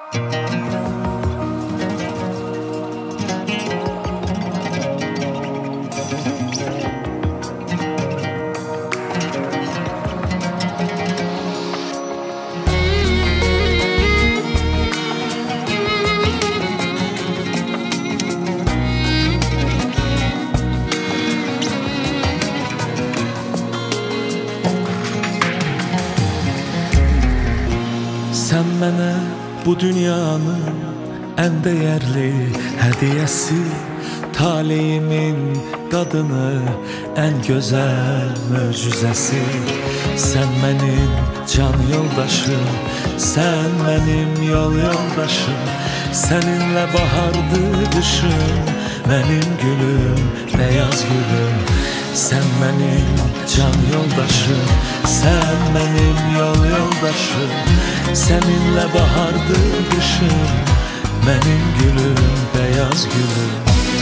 Sen mənə bu dünyanın ən dəyərli hədiyəsi, taleyimin qadını, ən gözəl möcüzəsi. Sən mənim can yoldaşım, sən mənim yol yoldaşım. Səninlə bahardı qışım, mənim gülüm, beyaz gülüm. Sən mənim can yoldaşım, sən mənim yol yoldaşım. Səninlə bahardı qışım, mənim gülüm, beyaz gülüm.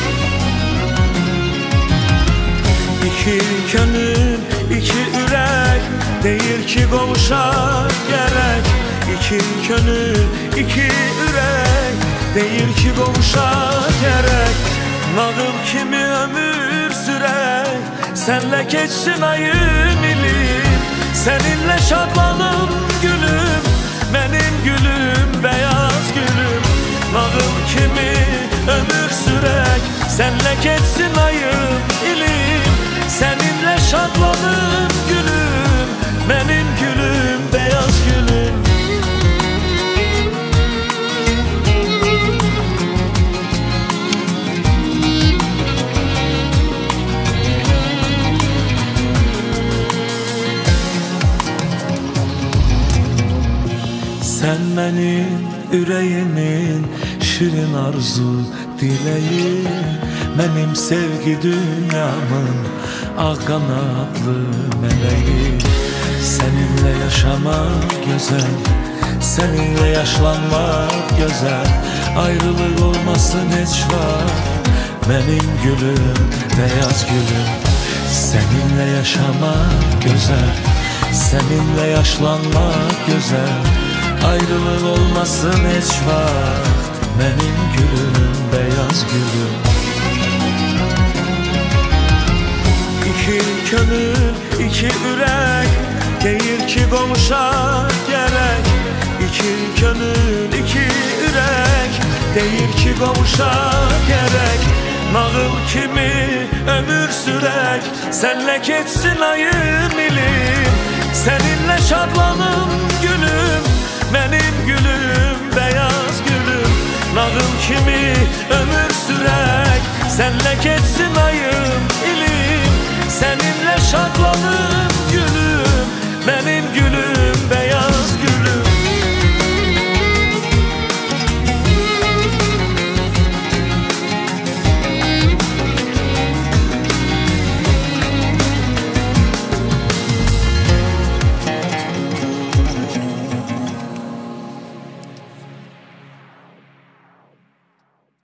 İki könül, iki ürək, deyir ki qovuşar gərək. İki könül, iki ürək, deyir ki qovuşar gərək. Nağıl kimi ömür sürək, sənlə keçsin ayın ilim. Səninlə şadlanım gülüm, mənim gülüm, beyaz gülüm. Nağıl kimi ömür sürək, sənlə keçsin ayın ilim. Səninlə şadlanım gülüm, mənim gülüm, beyaz gülüm. Sən mənim ürəyimin şirin arzu diləyi, mənim sevgi dünyamın ağ qanadlı mələyi. Səninlə yaşamaq gözəl, səninlə yaşlanmaq gözəl. Ayrılıq olmasın heç vaxt, mənim gülüm, beyaz gülüm. Səninlə yaşamaq gözəl, səninlə yaşlanmaq gözəl. Ayrılıq olmasın heç vaxt, mənim gülüm, beyaz gülüm. İki könül, iki ürək, deyir ki qovuşar gərək. İki könül, iki ürək, deyir ki qovuşar gərək. Nağıl kimi ömür sürək, sənlə keçsin ayın ilim. Səninlə şadlanım gülüm, mənim gülüm, beyaz gülüm. Nağıl kimi ömür sürək, sənlə keçsin ayın ilim.